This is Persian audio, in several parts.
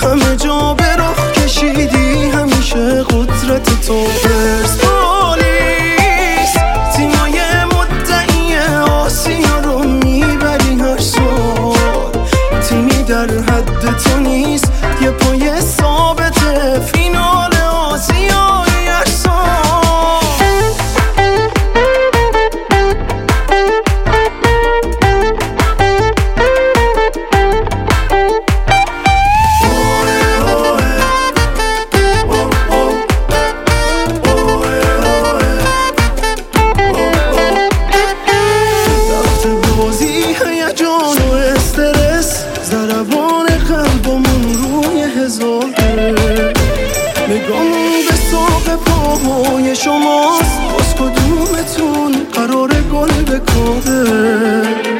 همه جا به رخ کشیدی، همیشه قدرت تو. پرسپولیس تیمای مدعی آسیا رو میبری هر سال، تیمی در حد تو نیست، یه پای ثابت فینال آسیای هر سال. هیجان و استرس ضربان قلبمون روی هزاره، نگامون به ساق پاهای شماست، باز کدومتون قرار گل بکاره.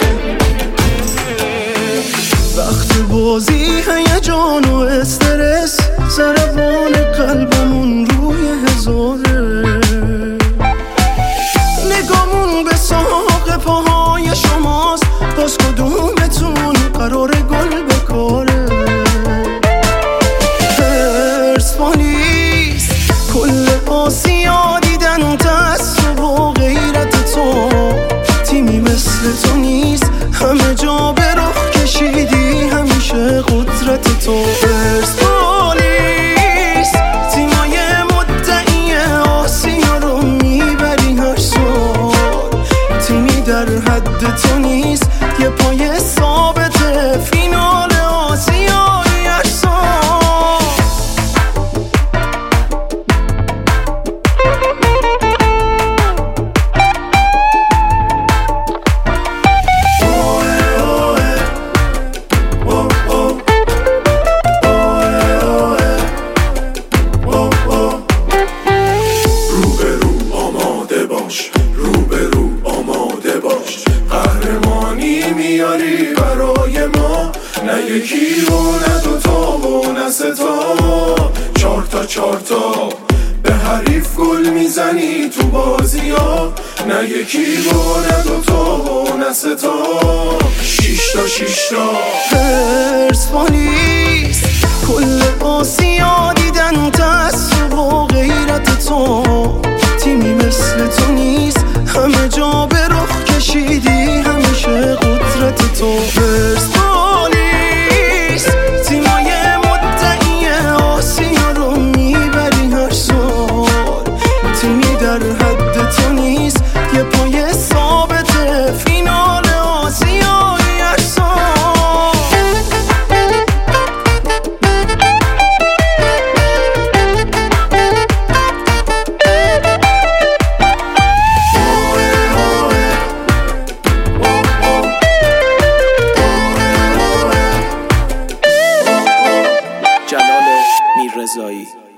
وقت بازی هیجان و استرس ضربان قلبمون روی هزاره، نگامون به ساق پاهای شماست، باز کدومتون قرار گل بکاره. پرسپولیس کل آسیا دیدن تعصب و غیرت تو، تیمی مثل تو نیست، همه جا به رخ کشیدی، همیشه قدرت تو. پرسپولیس تیمای مدعی آسیا رو میبری هر سال، تیمی در حد تو نیست، یه پای ثابت فینال آسیای هر سال. روبرو آماده باش، روبرو آماده باش، قهرمانی میاری برای ما، نه یکی و نه دوتا و نه ستا، چهار تا به حریف گل میزنی تو بازی ها، نه یکی و نه دوتا و نه ستا، 6 تا. پرسپولیس کل آسیا دیدن تعصب و غیرت تو، تیمی مثل تو نیست، همه جا به رخ کشیدی، همیشه قدرت تو. پرسپولیس تیمای مدعی آسیا رو میبری هر سال، تیمی در حد تو نیست، یه پای ثابت فینال آسیای هر سال. جلال میررضایی.